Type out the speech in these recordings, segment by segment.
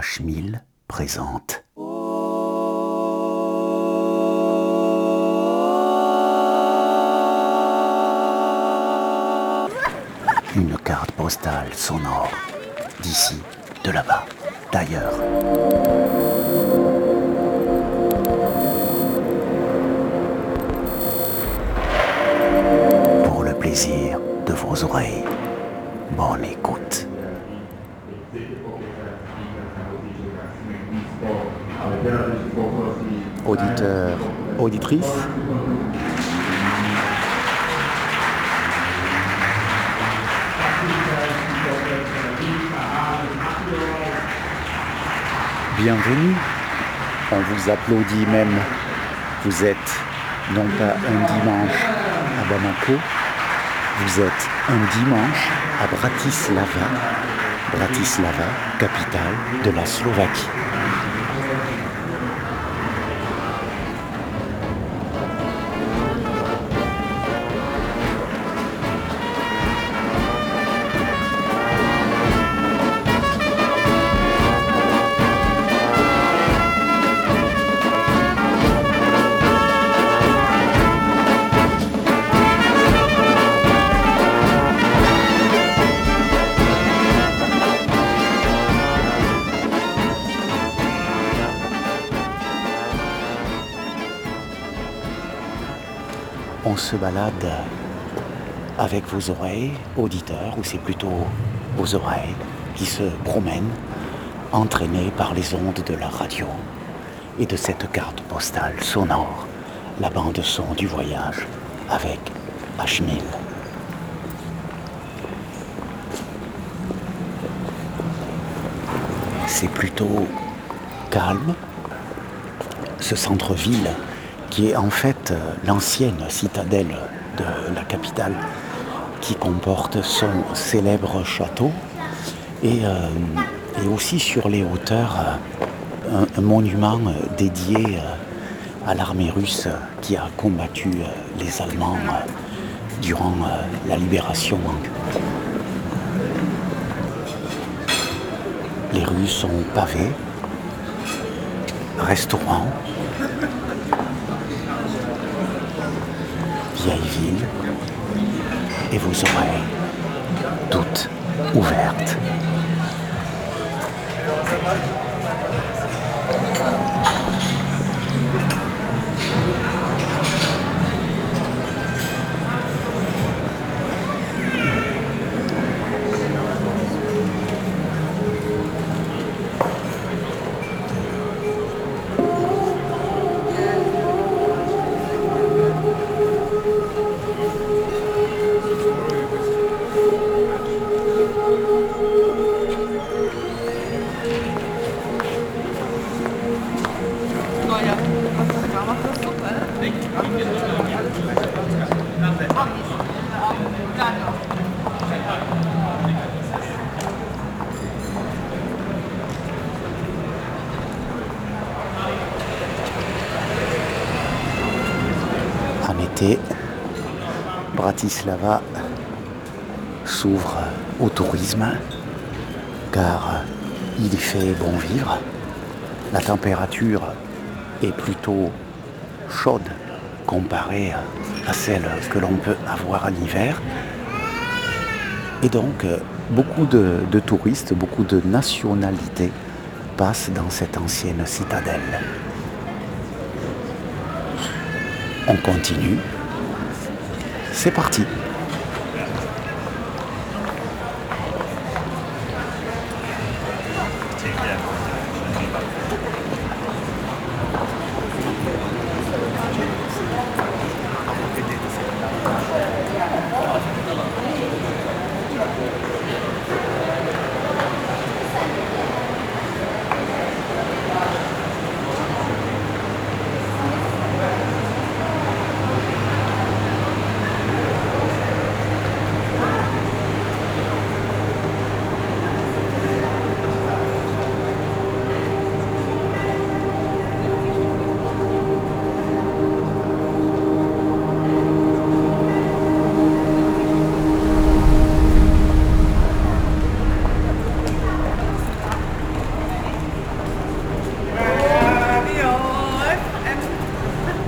H1000 présente. Une carte postale sonore, d'ici, de là-bas, d'ailleurs. Pour le plaisir de vos oreilles, bonne écoute. Auditeurs, auditrices, bienvenue. On vous applaudit même. Vous êtes non pas un dimanche à Bamako, vous êtes un dimanche à Bratislava, capitale de la Slovaquie. On se balade avec vos oreilles, auditeurs, ou c'est plutôt vos oreilles qui se promènent, entraînées par les ondes de la radio et de cette carte postale sonore, la bande son du voyage avec H1000. C'est plutôt calme, ce centre-ville qui est en fait l'ancienne citadelle de la capitale, qui comporte son célèbre château et aussi sur les hauteurs un monument dédié à l'armée russe qui a combattu les Allemands durant la libération. Les rues sont pavées, restaurants, vieille ville, et vos oreilles, toutes ouvertes. En été, Bratislava s'ouvre au tourisme car il y fait bon vivre. La température est plutôt chaude comparée à celle que l'on peut avoir en hiver. Et donc, beaucoup de touristes, beaucoup de nationalités passent dans cette ancienne citadelle. On continue. C'est parti.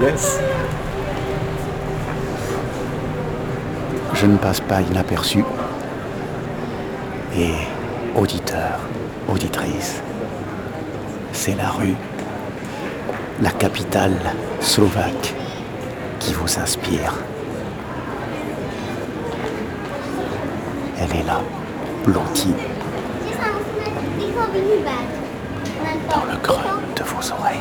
Yes. Je ne passe pas inaperçu. Et auditeurs, auditrices, c'est la rue, la capitale slovaque qui vous inspire. Elle est là, blottie, dans le creux de vos oreilles.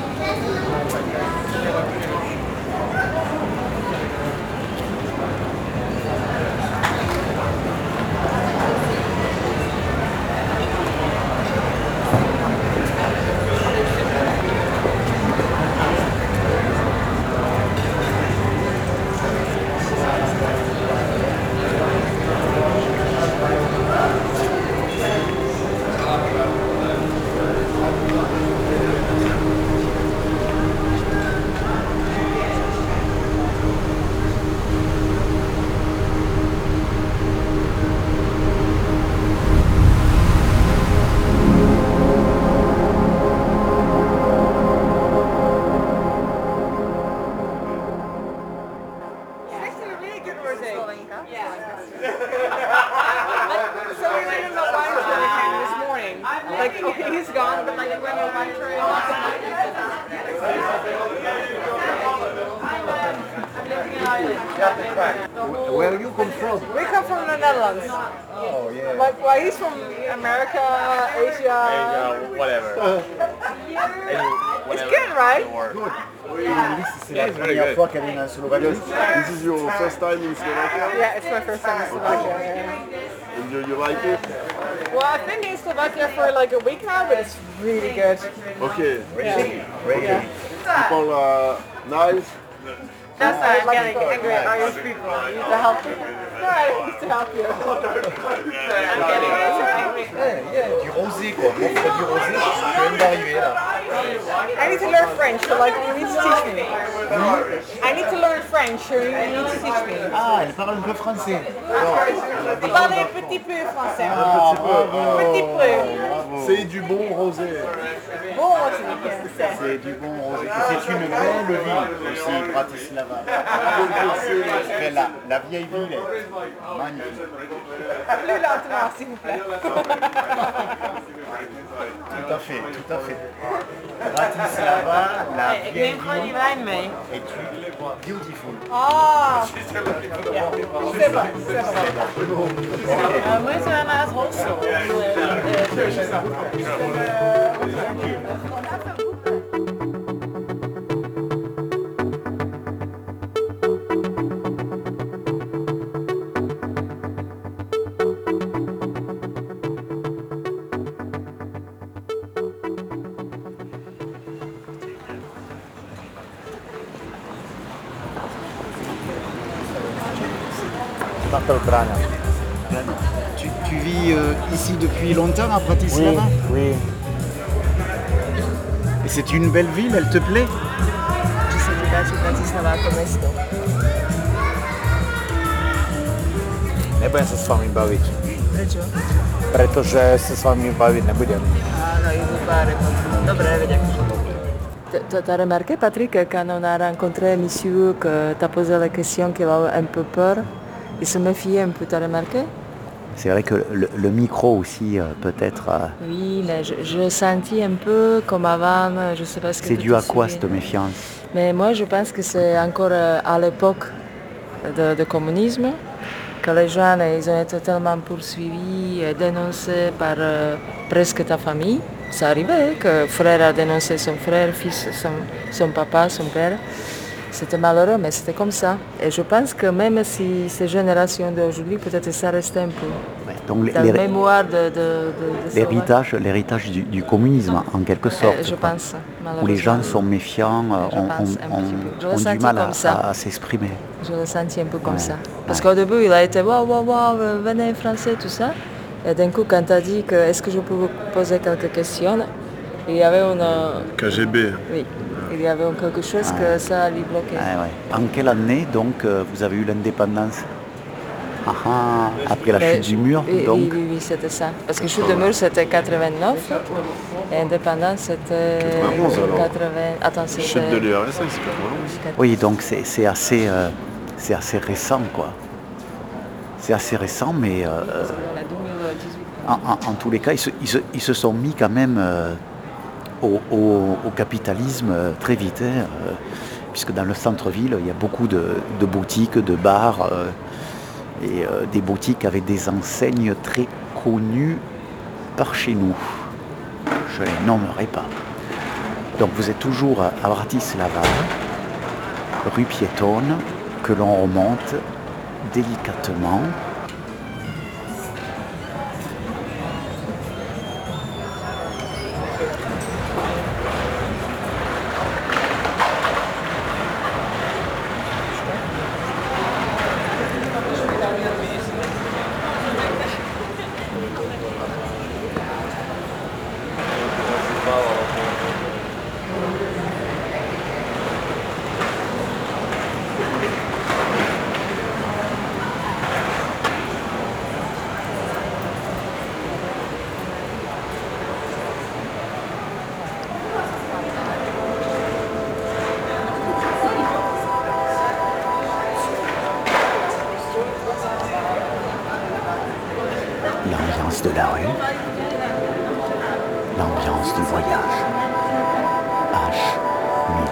He's gone, but like it went on my train. Where you come from? We come from the Netherlands. Oh yeah. Like, well, he's from America, Asia. Whatever. It's good, right? C'est la première fois qu'elle est en Slovaquie. This is your first time in Slovakia? Yeah, it's my first time in Slovakia. Yeah. And you like it? Well, I've been in Slovakia for like a week now, but it's really good. Okay. Yeah. People nice? That's why I'm getting angry at Irish people. You need to help me. No, I don't need to help you. I'm getting angry. Du rosé quoi. Moi je fais du rosé, je viens d'arriver là. I need to learn French, so like you need to teach me. I need to learn French, so you need to teach me. Ah, elle parle un peu français. Je parle un petit peu français. Ah, bravo. Petit peu. C'est du bon rosé. Bon aussi, c'est. C'est du bon rosé. Et c'est une belle ville aussi, Bratislava. C'est la vieille ville est magnifique. Plus lentement, s'il vous plaît. Tout à fait, tout à fait. Bratislava, la Ik vieille neem gewoon die ville wijn mee. est beautiful. Ah! Ja, super, super. Moeten we naar het hostel? Tu vis ici depuis longtemps à Bratislava? Oui. Et c'est une belle ville, elle te plaît? Že se ti páči Bratislava ako mesto? Nebudem sa s vami baviť, Prečo? pretože sa s vami baviť nebudem. Áno, idú pár. Dobre, vedia. T'as remarqué, Patrick, quand on a rencontré monsieur, que t'as posé la question qu'il a un peu peur, il se méfiait un peu, t'as remarqué? C'est vrai que le micro aussi peut-être... Oui, mais je sentis un peu comme avant, je sais pas ce que c'est dû à quoi souviens. cette méfiance? Mais moi, je pense que c'est encore à l'époque de communisme, que les gens, ils ont été tellement poursuivis et dénoncés par presque ta famille. Ça arrivait que frère a dénoncé son frère, fils, son papa, son père. C'était malheureux, mais c'était comme ça. Et je pense que même si ces générations d'aujourd'hui, peut-être ça restait un peu Ouais, donc dans la mémoire de l'héritage du communisme, en quelque sorte. Je quoi. pense, Où les gens malheureusement. sont méfiants, Je pense un petit peu. Je l'ai ont du senti mal comme ça. à s'exprimer. Je l'ai senti un peu comme Ouais. ça. Parce qu'au début, il a été waouh, waouh, waouh, venez français, tout ça. Et d'un coup, quand tu as dit que est-ce que je peux vous poser quelques questions, il y avait KGB. oui, il y avait quelque chose que ça lui bloquait. Ouais, ouais. En quelle année donc vous avez eu l'indépendance? Après la chute du mur, oui, donc. Oui, c'était ça. Parce que chute du mur, c'était 89. Et indépendance, c'était 91 alors. 80... Attends, c'était... Chute de l'URSS, c'est 91. Oui, donc c'est assez récent, quoi. C'est assez récent, mais La 2018. en tous les cas, ils se sont mis quand même au capitalisme très vite, hein, puisque dans le centre-ville, il y a beaucoup de boutiques, de bars, et des boutiques avec des enseignes très connues par chez nous. Je ne les nommerai pas. Donc vous êtes toujours à Bratislava, rue piétonne, que l'on remonte délicatement. L'ambiance de la rue, l'ambiance du voyage. H1000.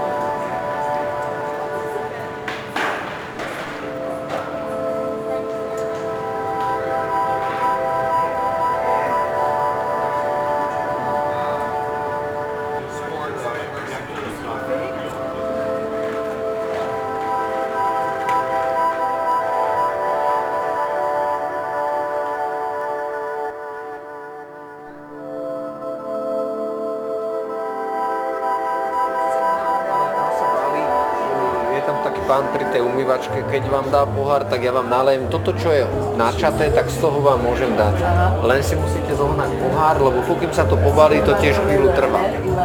Je tam taký pán pri tej umývačke, keď vám dá pohár, tak ja vám nalejem toto, čo je načaté, tak z toho vám môžem dať. Len si musíte zohnať pohár, lebo pokým sa to pobalí, to tiež chvíľu trvá.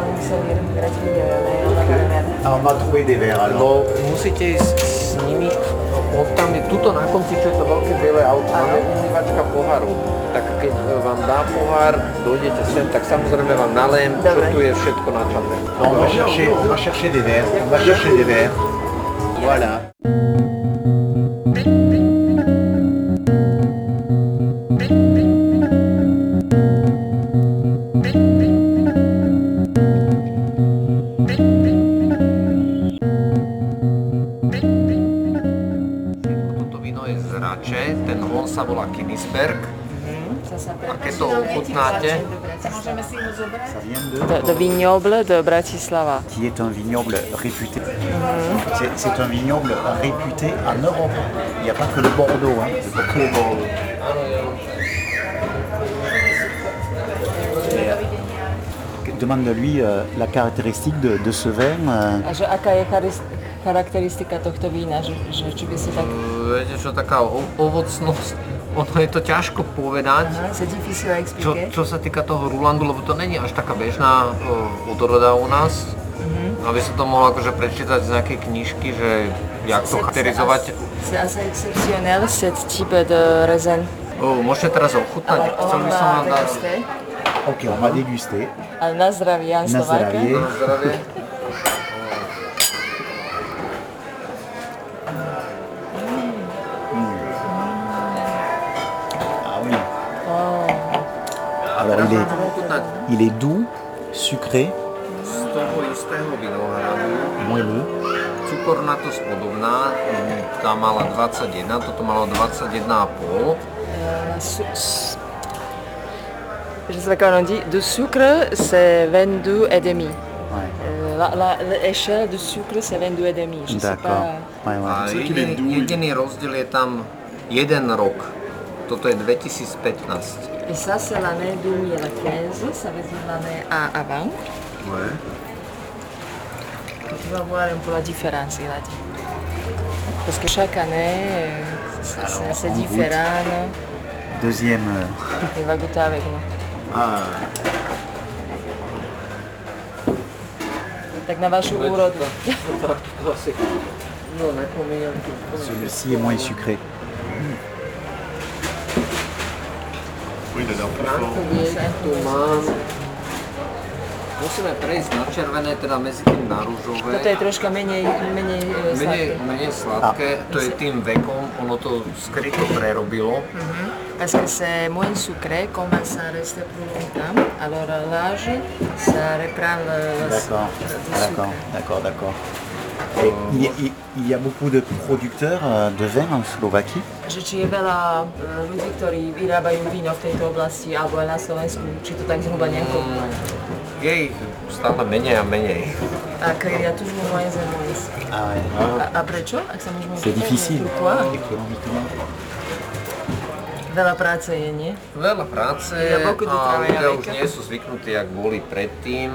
On m'a trouvé des verres alors. No, musíte ísť s nimi, tam je tuto na konci, čo je to veľké biele auto, máme umývačka pohárov. Tak keď vám dá pohár, dojdete sem, tak samozrejme vám nalejem, čo tu je všetko načaté. On va chercher des verres. On va chercher des verres. Voilà. Toto víno je z Rače, ten von sa volá Kinisberg. A keď to ochutnáte, De vignoble de Bratislava. Qui est un vignoble réputé. C'est un vignoble réputé en Europe. Il n'y a pas que le Bordeaux. Hein. C'est pas que le Bordeaux. Demande-lui la caractéristique de ce vin. A že aká je charakteristika tohto vína? Že či by si tak... viete čo, taká ovocnosť, ono je to ťažko povedať, C'est difficile à expliquer. čo sa týka toho Rulandu, lebo to není až taká bežná odroda u nás. Aby sa to mohlo akože prečítať z nejakej knižky, že jak to charakterizovať. C'est assez exceptionnel, cet type de raisin. Môžete teraz ochutnať, chcel by som vám dať. Ok, on va déguster. A na zdravie, Jan Na Slováka. zdravie. Na zdravie. Ah oui. Alors il est doux, sucré, Z toho istého vinohradu. moelleux. Cukornatosť podobná, tá mala 21, toto malo 21,5. Je sais pas comment on dit. De sucre, c'est 22 et demi. Ouais. L'échelle de sucre, c'est 22 et demi. Je sais D'accord. pas. Ouais, ouais. A jediný rozdiel je tam jeden rok. Toto je 2015. Et ça, c'est l'année 2015, ça veut dire l'année avant. Ouais. Tu vas voir un peu la différence, il a dit. Parce que chaque année, c'est on différent. Deuxième. Il va goûter avec nous. Ah, Tak na vašu úrodu. No, nepomínam. Celui-ci est moins sucré. Oui, il a l'air plus fort. Frankovie tu mám. Musíme prejsť na červené, teda medzi tým na rúžové. Toto je troška menej sladké. Menej sladké, to je tým vekom, ono to skryto prerobilo. Parce que c'est moins sucré, comme ça reste plus longtemps. Alors l'âge, ça reprend le D'accord, sucre. d'accord. Et il y a beaucoup de producteurs de vin en Slovaquie. Že či je veľa ľudí, ktorí vyrábajú víno v tejto oblasti, alebo aj na Slovensku, či to tak zhruba nejako. Je ich stále menej a menej. A il y a toujours moins et moins. Ah ouais. A prečo? Ak sa môžeme C'est difficile Pourquoi? économiquement. Veľa práce je, nie? Veľa práce Il y a beaucoup de a travail ľudia avec. už nie sú zvyknutí, jak boli predtým.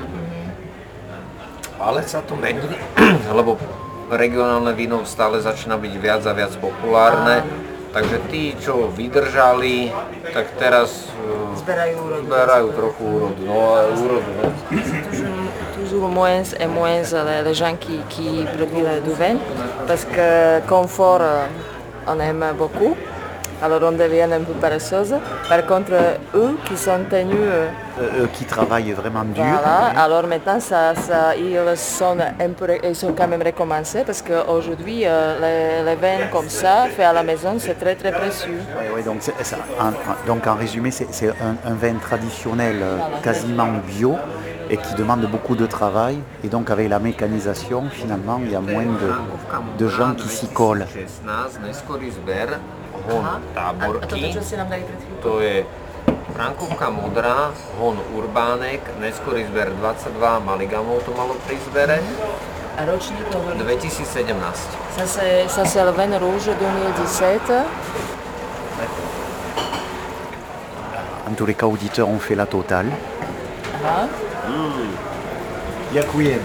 Ale sa to mení, lebo regionálne víno stále začína byť viac a viac populárne. Takže tí, čo vydržali, tak teraz zberajú trochu úrodu. No a úrodu, ne? Toujours moins et moins les gens qui produisent du vin, parce que confort, on aime beaucoup. Alors on devient un peu paresseuse. Par contre, eux qui sont tenus... Eux qui travaillent vraiment dur. Voilà, alors maintenant ils sont quand même recommencés parce qu'aujourd'hui, les vins comme ça, faits à la maison, c'est très très précieux. Oui, donc en résumé, c'est un vin traditionnel quasiment bio et qui demande beaucoup de travail. Et donc avec la mécanisation, finalement, il y a moins de gens qui s'y collent. 16, neskorý zber, hon A toto, Táborky, čo ste nám dali pred chvíľkou? to je Frankovka modrá, hon Urbánek, neskorý zber 22, Maligamov to malo pri zbere, A ročník hovorí? 2017. Ça c'est le vin rouge 2017. En tous les cas, auditeurs ont fait la totale. Aha. Ďakujem.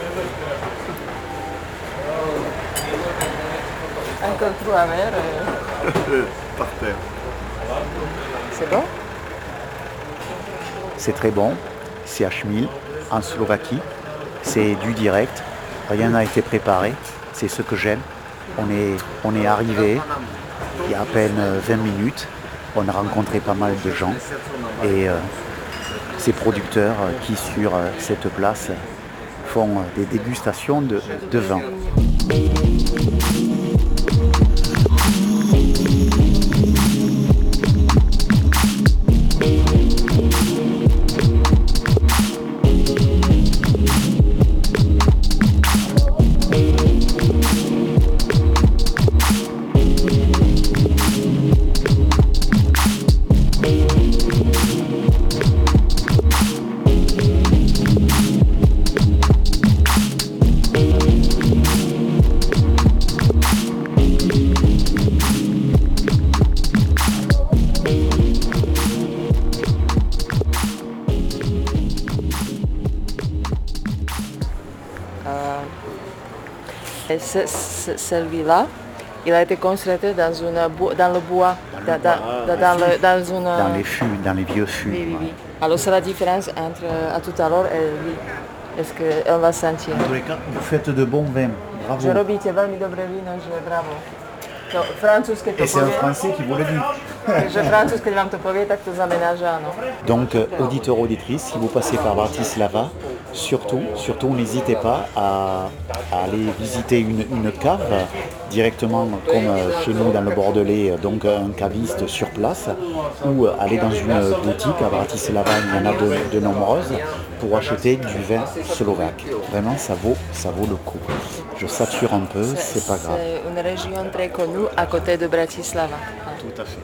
Encore trop amer. Par terre. C'est bon? C'est très bon. C'est à Chmil, en Slovaquie. C'est du direct. Rien n'a été préparé. C'est ce que j'aime. On est arrivé il y a à peine 20 minutes. On a rencontré pas mal de gens. Et ces producteurs qui, sur cette place, font des dégustations de vin. Et celui-là, il a été construit dans le bois, Dans les fûts, dans les vieux fûts. Oui. Alors c'est la différence entre à tout à l'heure et lui. Est-ce qu'on va sentir? En tous les cas, vous faites de bons vins. Bravo. Že robíte veľmi dobré víno, že bravo. To francúzske to Et c'est un povie, Français qui vous le dit. že francúzske, keď vám to povie, tak to znamená, že áno. Donc, auditeurs, auditrices, si vous passez par Bratislava, surtout n'hésitez pas à aller visiter une cave directement comme chez nous dans le Bordelais, donc un caviste sur place, ou aller dans une boutique à Bratislava, il y en a de nombreuses, pour acheter du vin slovaque. Vraiment, ça vaut le coup. Je sature un peu, c'est pas grave. C'est une région très connue à côté de Bratislava. Tout à fait.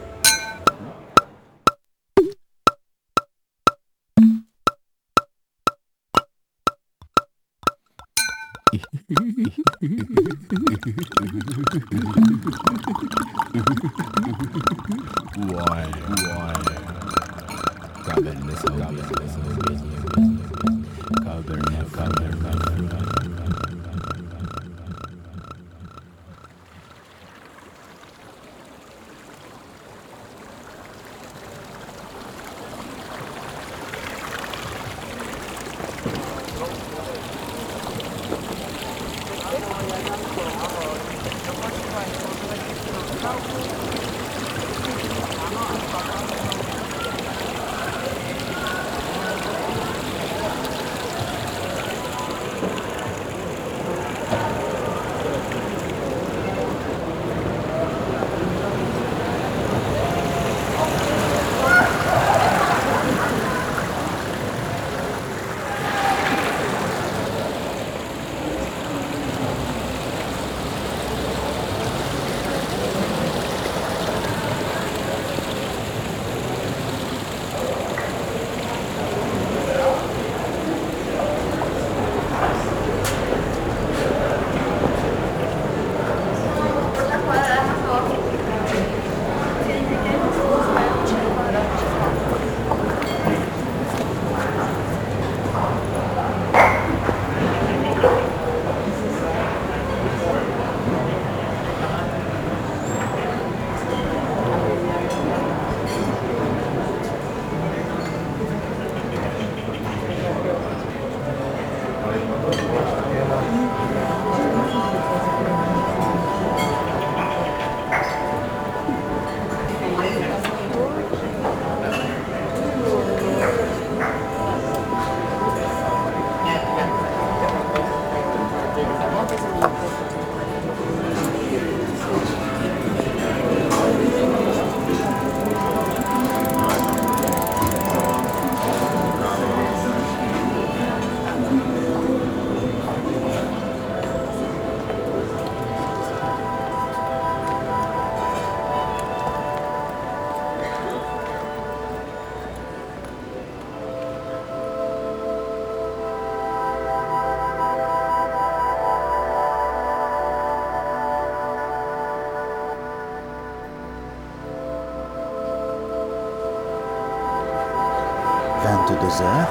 heures.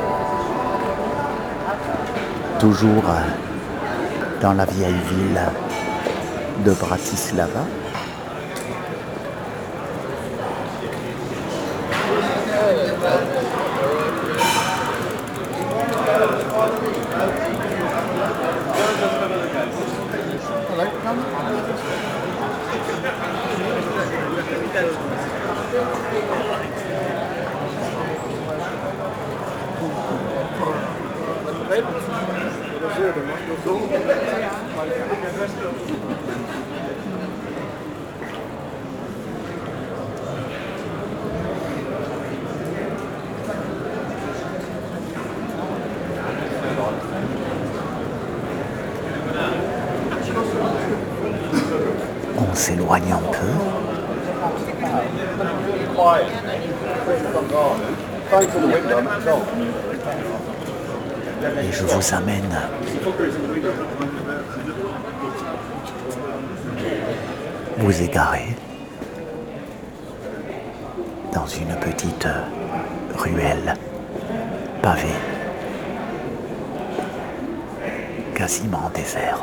Toujours dans la vieille ville de Bratislava. On s'éloigne un peu. Et je vous amène vous égarer dans une petite ruelle pavée, quasiment déserte.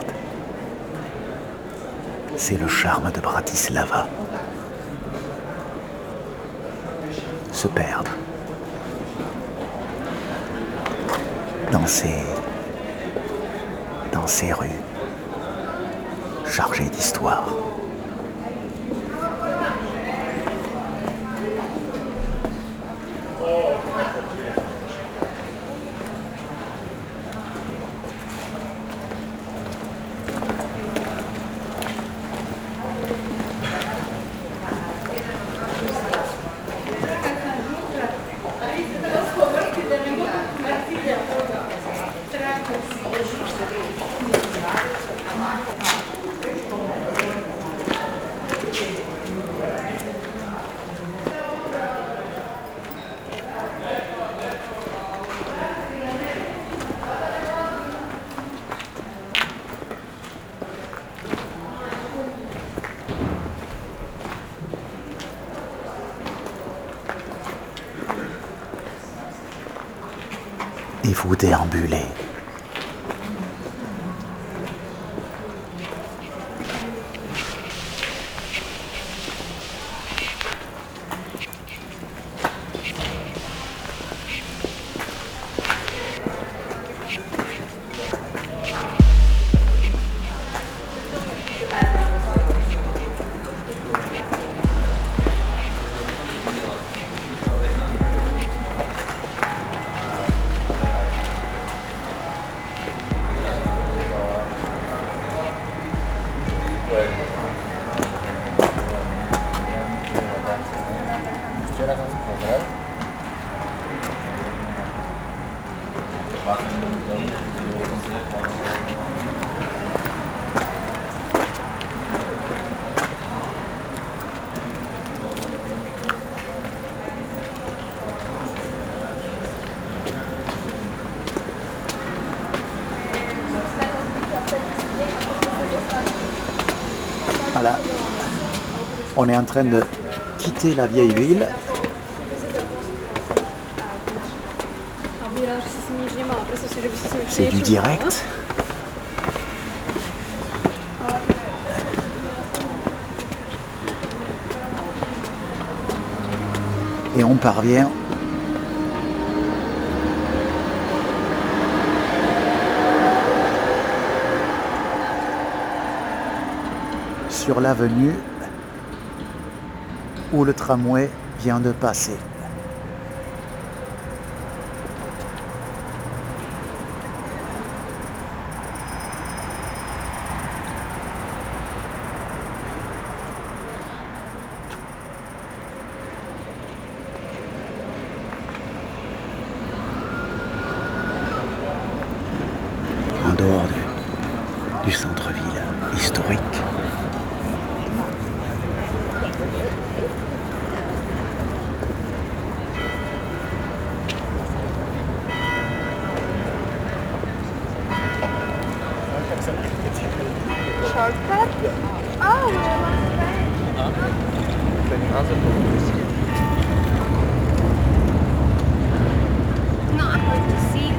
C'est le charme de Bratislava. Se perdre dans ces rues chargées d'histoire. Et vous déambulez Voilà, on est en train de quitter la vieille ville. C'est du direct. Et on parvient sur l'avenue où le tramway vient de passer. En dehors du centre-ville historique. Shortcut? Oh, not going to see.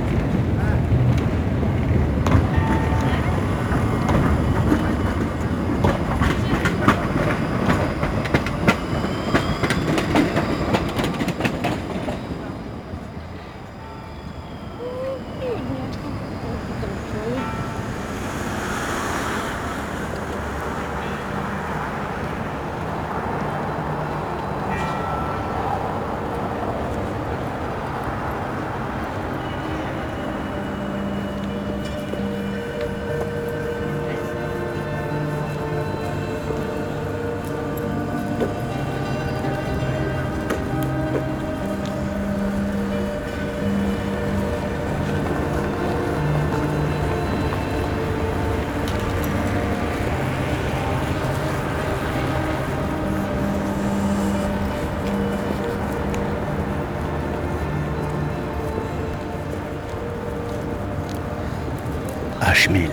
H1000.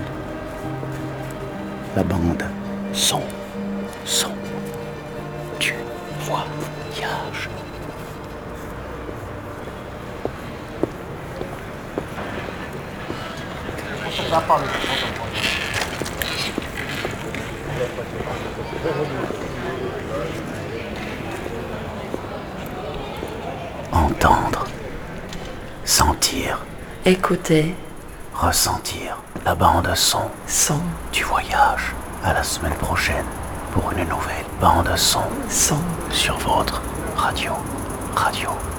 La bande son du voyage. Entendre, sentir, Écouter, ressentir la bande son son, du voyage. À la semaine prochaine pour une nouvelle bande son son. sur votre radio.